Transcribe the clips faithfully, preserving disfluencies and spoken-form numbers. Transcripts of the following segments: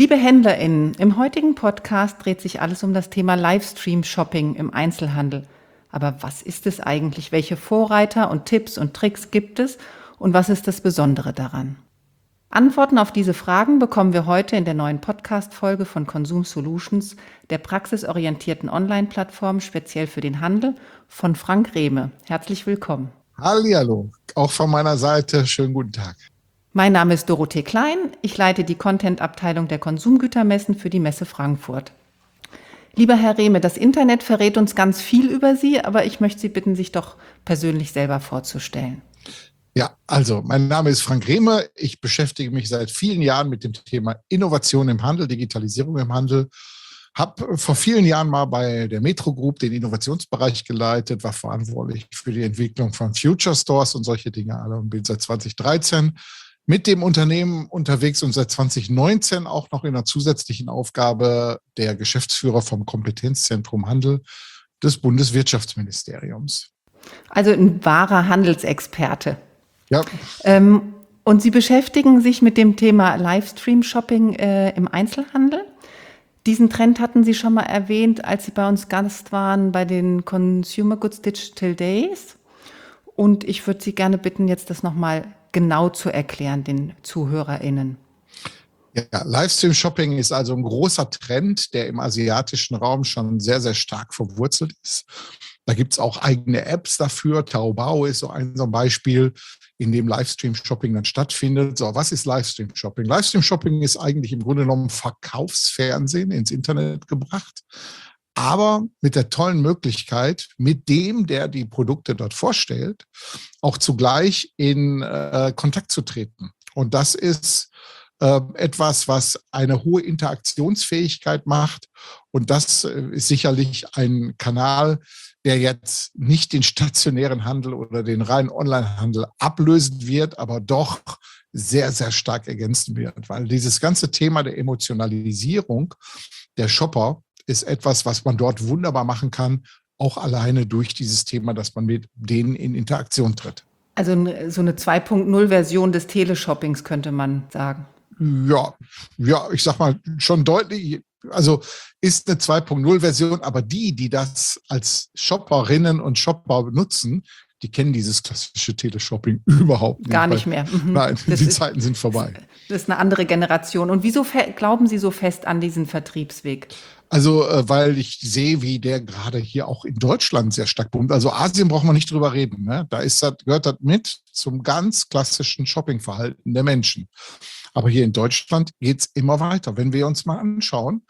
Liebe HändlerInnen, im heutigen Podcast dreht sich alles um das Thema Livestream-Shopping im Einzelhandel. Aber was ist es eigentlich? Welche Vorreiter und Tipps und Tricks gibt es? Und was ist das Besondere daran? Antworten auf diese Fragen bekommen wir heute in der neuen Podcast-Folge von Consum Solutions, der praxisorientierten Online-Plattform speziell für den Handel, von Frank Rehme. Herzlich willkommen. Hallihallo, auch von meiner Seite schönen guten Tag. Mein Name ist Dorothee Klein, ich leite die Content-Abteilung der Konsumgütermessen für die Messe Frankfurt. Lieber Herr Rehme, das Internet verrät uns ganz viel über Sie, aber ich möchte Sie bitten, sich doch persönlich selber vorzustellen. Ja, also mein Name ist Frank Rehme. Ich beschäftige mich seit vielen Jahren mit dem Thema Innovation im Handel, Digitalisierung im Handel. Habe vor vielen Jahren mal bei der Metro Group den Innovationsbereich geleitet, war verantwortlich für die Entwicklung von Future Stores und solche Dinge alle und bin seit zwanzig dreizehn mit dem Unternehmen unterwegs und seit zwanzig neunzehn auch noch in einer zusätzlichen Aufgabe der Geschäftsführer vom Kompetenzzentrum Handel des Bundeswirtschaftsministeriums. Also ein wahrer Handelsexperte. Ja. Ähm, und Sie beschäftigen sich mit dem Thema Livestream-Shopping äh, im Einzelhandel. Diesen Trend hatten Sie schon mal erwähnt, als Sie bei uns Gast waren bei den Consumer Goods Digital Days. Und ich würde Sie gerne bitten, jetzt das nochmal genau zu erklären, den ZuhörerInnen. Ja, Livestream-Shopping ist also ein großer Trend, der im asiatischen Raum schon sehr, sehr stark verwurzelt ist. Da gibt es auch eigene Apps dafür. Taobao ist so ein, so ein Beispiel, in dem Livestream-Shopping dann stattfindet. So, was ist Livestream-Shopping? Livestream-Shopping ist eigentlich im Grunde genommen Verkaufsfernsehen ins Internet gebracht, aber mit der tollen Möglichkeit, mit dem, der die Produkte dort vorstellt, auch zugleich in äh, Kontakt zu treten. Und das ist äh, etwas, was eine hohe Interaktionsfähigkeit macht. Und das äh, ist sicherlich ein Kanal, der jetzt nicht den stationären Handel oder den reinen Onlinehandel ablösen wird, aber doch sehr, sehr stark ergänzen wird. Weil dieses ganze Thema der Emotionalisierung der Shopper ist etwas, was man dort wunderbar machen kann, auch alleine durch dieses Thema, dass man mit denen in Interaktion tritt. Also so eine zwei Punkt null Version des Teleshoppings könnte man sagen. Ja, ja, ich sag mal schon deutlich. Also ist eine zwei Punkt null Version, aber die, die das als Shopperinnen und Shopper benutzen, die kennen dieses klassische Teleshopping überhaupt nicht. Gar nicht mehr. Mhm. Nein, das die ist, Zeiten sind vorbei. Das ist eine andere Generation. Und wieso glauben Sie so fest an diesen Vertriebsweg? Also, weil ich sehe, wie der gerade hier auch in Deutschland sehr stark boomt. Also Asien braucht man nicht drüber reden. Ne? Da ist das, gehört das mit zum ganz klassischen Shoppingverhalten der Menschen. Aber hier in Deutschland geht es immer weiter. Wenn wir uns mal anschauen,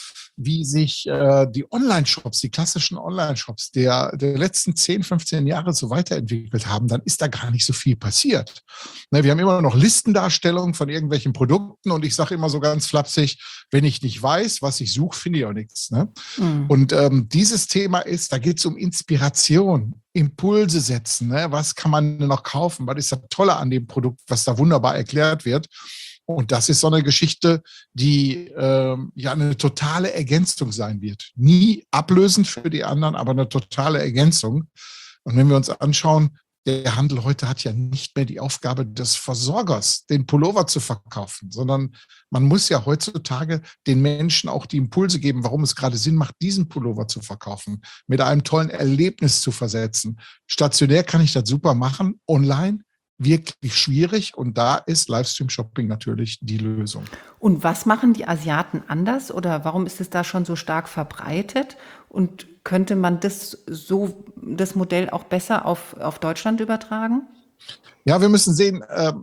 wie sich äh, die Online-Shops, die klassischen Online-Shops der, der letzten zehn, fünfzehn Jahre so weiterentwickelt haben, dann ist da gar nicht so viel passiert. Ne, wir haben immer noch Listendarstellungen von irgendwelchen Produkten und ich sage immer so ganz flapsig, wenn ich nicht weiß, was ich suche, finde ich auch nichts. Ne? Mhm. Und ähm, dieses Thema ist, da geht es um Inspiration, Impulse setzen. Ne? Was kann man noch kaufen? Was ist das Tolle an dem Produkt, was da wunderbar erklärt wird? Und das ist so eine Geschichte, die ähm, ja eine totale Ergänzung sein wird. Nie ablösend für die anderen, aber eine totale Ergänzung. Und wenn wir uns anschauen, der Handel heute hat ja nicht mehr die Aufgabe des Versorgers, den Pullover zu verkaufen, sondern man muss ja heutzutage den Menschen auch die Impulse geben, warum es gerade Sinn macht, diesen Pullover zu verkaufen, mit einem tollen Erlebnis zu versetzen. Stationär kann ich das super machen, online wirklich schwierig und da ist Livestream-Shopping natürlich die Lösung. Und was machen die Asiaten anders oder warum ist es da schon so stark verbreitet und könnte man das so, das Modell auch besser auf, auf Deutschland übertragen? Ja, wir müssen sehen,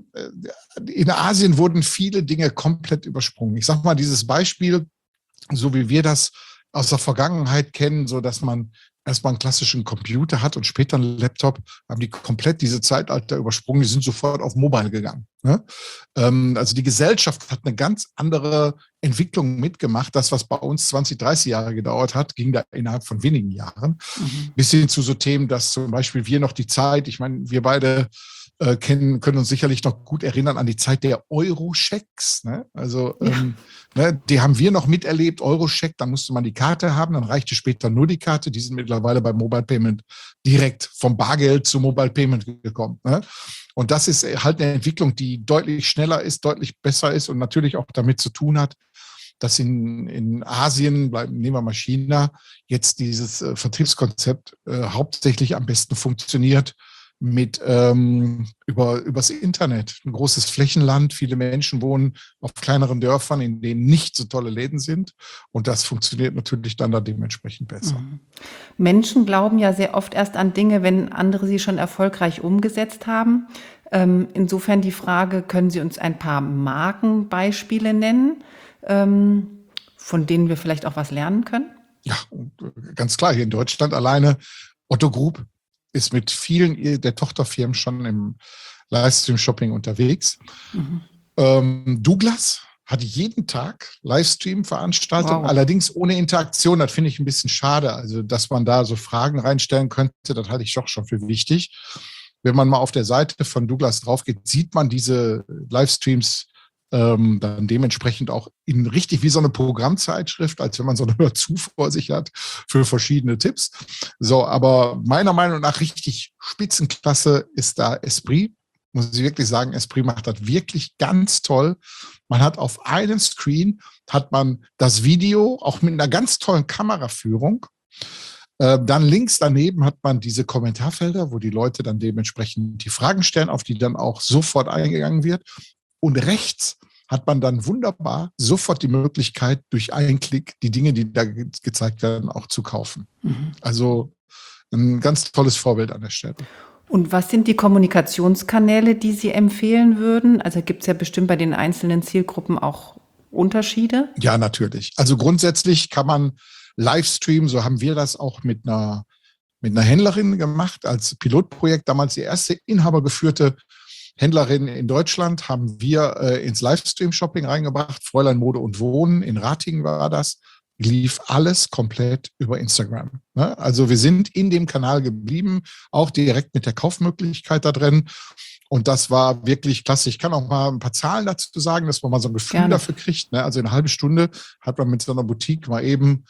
in Asien wurden viele Dinge komplett übersprungen. Ich sage mal, dieses Beispiel, so wie wir das aus der Vergangenheit kennen, so dass man erstmal einen klassischen Computer hat und später einen Laptop, haben die komplett diese Zeitalter übersprungen. Die sind sofort auf Mobile gegangen. Ne? Ähm, also die Gesellschaft hat eine ganz andere Entwicklung mitgemacht. Das, was bei uns zwanzig, dreißig Jahre gedauert hat, ging da innerhalb von wenigen Jahren. Mhm. Bis hin zu so Themen, dass zum Beispiel wir noch die Zeit, ich meine, wir beide äh, kennen, können uns sicherlich noch gut erinnern an die Zeit der Euro-Schecks. Ne? Also ja. ähm, ne, die haben wir noch miterlebt, Euro-Scheck, dann musste man die Karte haben, dann reichte später nur die Karte. Die sind mittlerweile beim Mobile Payment direkt vom Bargeld zu Mobile Payment gekommen. Ne? Und das ist halt eine Entwicklung, die deutlich schneller ist, deutlich besser ist und natürlich auch damit zu tun hat, dass in, in Asien, bleiben, nehmen wir mal China, jetzt dieses äh, Vertriebskonzept äh, hauptsächlich am besten funktioniert mit ähm, über übers Internet. Ein großes Flächenland, viele Menschen wohnen auf kleineren Dörfern, in denen nicht so tolle Läden sind. Und das funktioniert natürlich dann da dementsprechend besser. Mhm. Menschen glauben ja sehr oft erst an Dinge, wenn andere sie schon erfolgreich umgesetzt haben. Ähm, insofern die Frage, können Sie uns ein paar Markenbeispiele nennen, ähm, von denen wir vielleicht auch was lernen können? Ja, ganz klar, hier in Deutschland alleine Otto Group ist mit vielen der Tochterfirmen schon im Livestream-Shopping unterwegs. Mhm. Ähm, Douglas hat jeden Tag Livestream-Veranstaltungen, wow. Allerdings ohne Interaktion. Das finde ich ein bisschen schade. Also, dass man da so Fragen reinstellen könnte, das halte ich doch schon für wichtig. Wenn man mal auf der Seite von Douglas drauf geht, sieht man diese Livestreams ähm, dann dementsprechend auch in richtig wie so eine Programmzeitschrift, als wenn man so eine dazu vor sich hat für verschiedene Tipps. So, aber meiner Meinung nach richtig Spitzenklasse ist da Esprit. Muss ich wirklich sagen, Esprit macht das wirklich ganz toll. Man hat auf einem Screen, hat man das Video, auch mit einer ganz tollen Kameraführung. Äh, dann links daneben hat man diese Kommentarfelder, wo die Leute dann dementsprechend die Fragen stellen, auf die dann auch sofort eingegangen wird. Und rechts hat man dann wunderbar sofort die Möglichkeit, durch einen Klick die Dinge, die da ge- gezeigt werden, auch zu kaufen. Mhm. Also ein ganz tolles Vorbild an der Stelle. Und was sind die Kommunikationskanäle, die Sie empfehlen würden? Also gibt es ja bestimmt bei den einzelnen Zielgruppen auch Unterschiede? Ja, natürlich. Also grundsätzlich kann man Livestream, so haben wir das auch mit einer, mit einer Händlerin gemacht, als Pilotprojekt, damals die erste inhabergeführte Händlerin in Deutschland, haben wir äh, ins Livestream-Shopping reingebracht. Fräulein Mode und Wohnen in Ratingen war das. Lief alles komplett über Instagram. Ne? Also wir sind in dem Kanal geblieben, auch direkt mit der Kaufmöglichkeit da drin. Und das war wirklich klasse. Ich kann auch mal ein paar Zahlen dazu sagen, dass man mal so ein Gefühl Gerne. dafür kriegt. Ne? Also in einer halben Stunde hat man mit so einer Boutique mal eben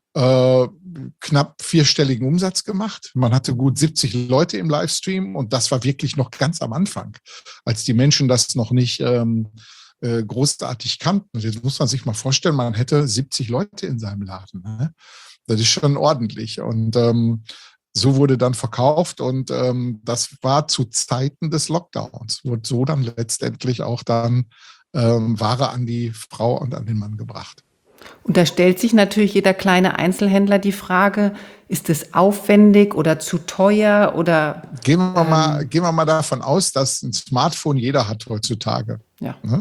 äh, knapp vierstelligen Umsatz gemacht. Man hatte gut siebzig Leute im Livestream und das war wirklich noch ganz am Anfang, als die Menschen das noch nicht ähm, äh, großartig kannten. Jetzt muss man sich mal vorstellen, man hätte siebzig Leute in seinem Laden. Ne? Das ist schon ordentlich. Und ähm, so wurde dann verkauft und ähm, das war zu Zeiten des Lockdowns. Wurde so dann letztendlich auch dann ähm, Ware an die Frau und an den Mann gebracht. Und da stellt sich natürlich jeder kleine Einzelhändler die Frage, ist es aufwendig oder zu teuer oder? Gehen wir ähm, mal, gehen wir mal davon aus, dass ein Smartphone jeder hat heutzutage. Ja. Ne?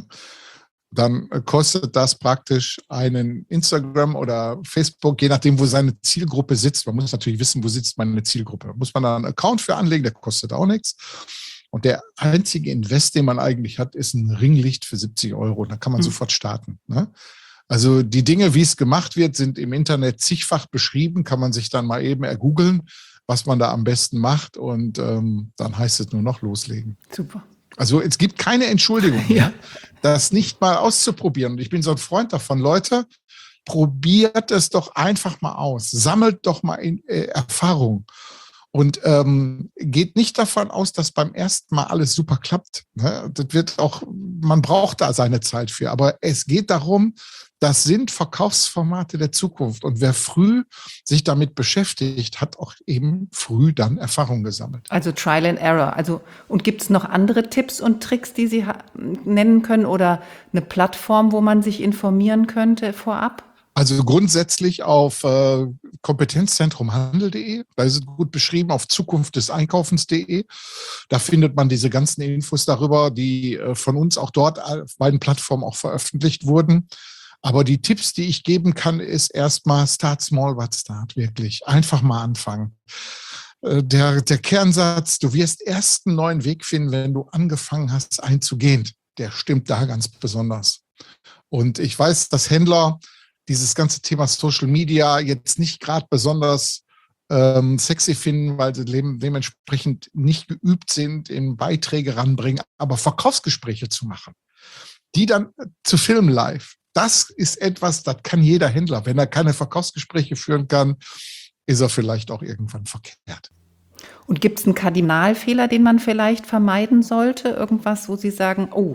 Dann kostet das praktisch einen Instagram oder Facebook, je nachdem, wo seine Zielgruppe sitzt. Man muss natürlich wissen, wo sitzt meine Zielgruppe. Da muss man da einen Account für anlegen, der kostet auch nichts. Und der einzige Invest, den man eigentlich hat, ist ein Ringlicht für siebzig Euro. Da kann man hm. sofort starten. Ne? Also die Dinge, wie es gemacht wird, sind im Internet zigfach beschrieben. Kann man sich dann mal eben ergoogeln, was man da am besten macht. Und ähm, dann heißt es nur noch loslegen. Super. Also es gibt keine Entschuldigung, ja. das nicht mal auszuprobieren. Und ich bin so ein Freund davon, Leute, probiert es doch einfach mal aus. Sammelt doch mal in, äh, Erfahrung. Und ähm, geht nicht davon aus, dass beim ersten Mal alles super klappt. Ne? Das wird auch, man braucht da seine Zeit für. Aber es geht darum, das sind Verkaufsformate der Zukunft. Und wer früh sich damit beschäftigt, hat auch eben früh dann Erfahrung gesammelt. Also Trial and Error. Also, und gibt es noch andere Tipps und Tricks, die Sie ha- nennen können oder eine Plattform, wo man sich informieren könnte vorab? Also grundsätzlich auf äh, kompetenzzentrum handel punkt de, da ist es gut beschrieben, auf zukunft des einkaufens punkt de. Da findet man diese ganzen Infos darüber, die äh, von uns auch dort auf beiden Plattformen auch veröffentlicht wurden. Aber die Tipps, die ich geben kann, ist erstmal start small, but start, wirklich. Einfach mal anfangen. Äh, der, der Kernsatz, du wirst erst einen neuen Weg finden, wenn du angefangen hast einzugehen. Der stimmt da ganz besonders. Und ich weiß, dass Händler dieses ganze Thema Social Media jetzt nicht gerade besonders ähm, sexy finden, weil sie dementsprechend nicht geübt sind, in Beiträge ranbringen, aber Verkaufsgespräche zu machen, die dann zu filmen live. Das ist etwas, das kann jeder Händler. Wenn er keine Verkaufsgespräche führen kann, ist er vielleicht auch irgendwann verkehrt. Und gibt es einen Kardinalfehler, den man vielleicht vermeiden sollte? Irgendwas, wo Sie sagen, oh,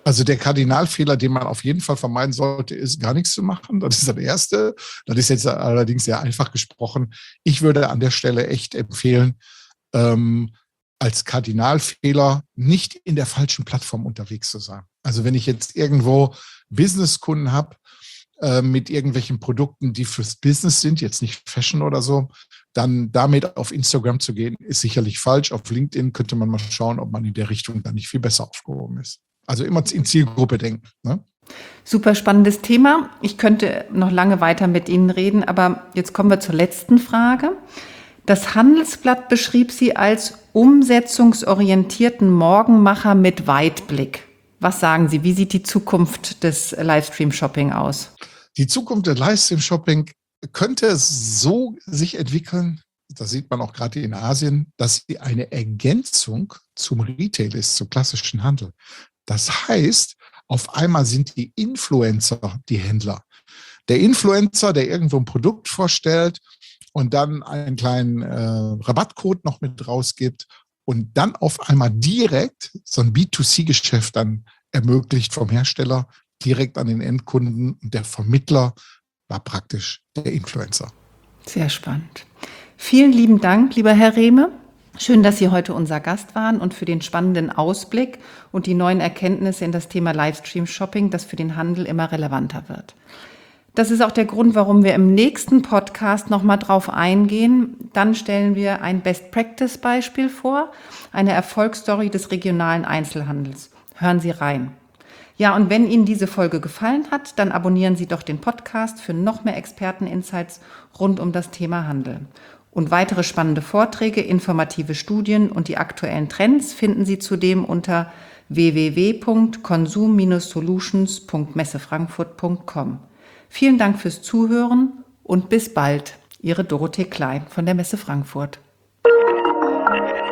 Also der Kardinalfehler, den man auf jeden Fall vermeiden sollte, ist gar nichts zu machen. Das ist das Erste. Das ist jetzt allerdings sehr einfach gesprochen. Ich würde an der Stelle echt empfehlen, ähm, als Kardinalfehler nicht in der falschen Plattform unterwegs zu sein. Also wenn ich jetzt irgendwo Businesskunden habe äh, mit irgendwelchen Produkten, die fürs Business sind, jetzt nicht Fashion oder so, dann damit auf Instagram zu gehen, ist sicherlich falsch. Auf LinkedIn könnte man mal schauen, ob man in der Richtung dann nicht viel besser aufgehoben ist. Also immer in Zielgruppe denken. Ne? Super spannendes Thema. Ich könnte noch lange weiter mit Ihnen reden, aber jetzt kommen wir zur letzten Frage. Das Handelsblatt beschrieb Sie als umsetzungsorientierten Morgenmacher mit Weitblick. Was sagen Sie, wie sieht die Zukunft des Livestream-Shopping aus? Die Zukunft des Livestream-Shopping könnte so sich entwickeln, das sieht man auch gerade in Asien, dass sie eine Ergänzung zum Retail ist, zum klassischen Handel. Das heißt, auf einmal sind die Influencer die Händler. Der Influencer, der irgendwo ein Produkt vorstellt und dann einen kleinen äh, Rabattcode noch mit rausgibt und dann auf einmal direkt so ein B zwei C-Geschäft dann ermöglicht vom Hersteller direkt an den Endkunden. Und der Vermittler war praktisch der Influencer. Sehr spannend. Vielen lieben Dank, lieber Herr Rehme. Schön, dass Sie heute unser Gast waren und für den spannenden Ausblick und die neuen Erkenntnisse in das Thema Livestream-Shopping, das für den Handel immer relevanter wird. Das ist auch der Grund, warum wir im nächsten Podcast nochmal drauf eingehen. Dann stellen wir ein Best-Practice-Beispiel vor, eine Erfolgsstory des regionalen Einzelhandels. Hören Sie rein. Ja, und wenn Ihnen diese Folge gefallen hat, dann abonnieren Sie doch den Podcast für noch mehr Experten-Insights rund um das Thema Handel. Und weitere spannende Vorträge, informative Studien und die aktuellen Trends finden Sie zudem unter w w w punkt konsum solutions punkt messefrankfurt punkt com. Vielen Dank fürs Zuhören und bis bald. Ihre Dorothee Klein von der Messe Frankfurt.